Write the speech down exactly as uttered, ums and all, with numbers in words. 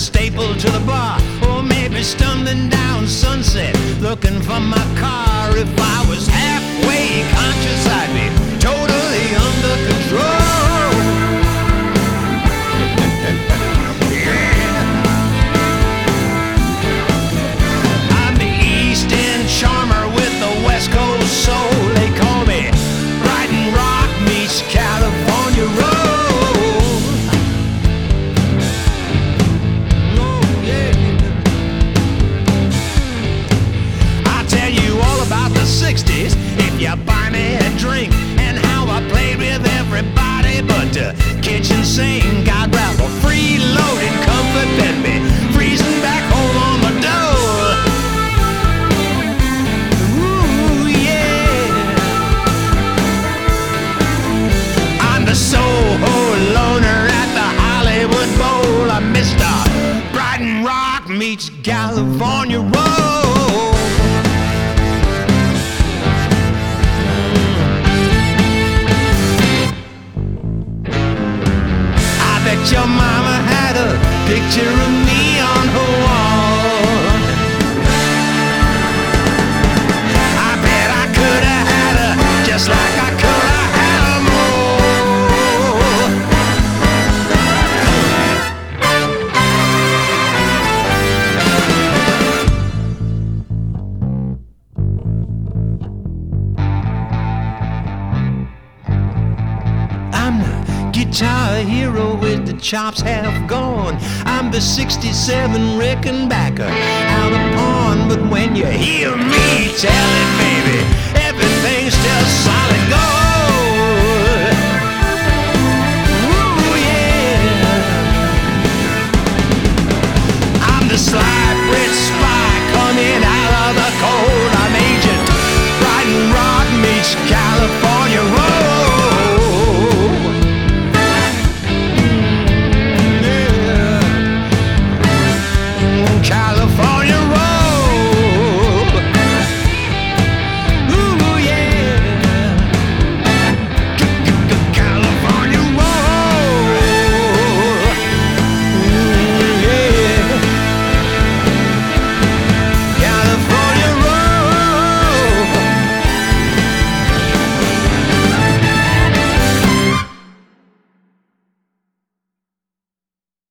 stapled to the bar, or maybe stumbling down Sunset looking for my car. If I was halfway conscious, I'd be totally under control. Yeah. I'm the East End charmer with the West Coast soul. They call me Brighton Rock meets California Road. sixties, if you buy me a drink, and how I played with everybody but the kitchen sink. I'd rather freeloading comfort than be freezing back home on the door. Ooh, yeah. I'm the Soho loner at the Hollywood Bowl. I'm Mister Brighton Rock meets California Road. Your mama had a picture of me on her wall. I bet I could have had her just like I could have had her I'm the guitar hero with the chops half gone. I'm the sixty-seven Rickenbacker out of pawn. But when you hear me tell it, baby, everything's still silent.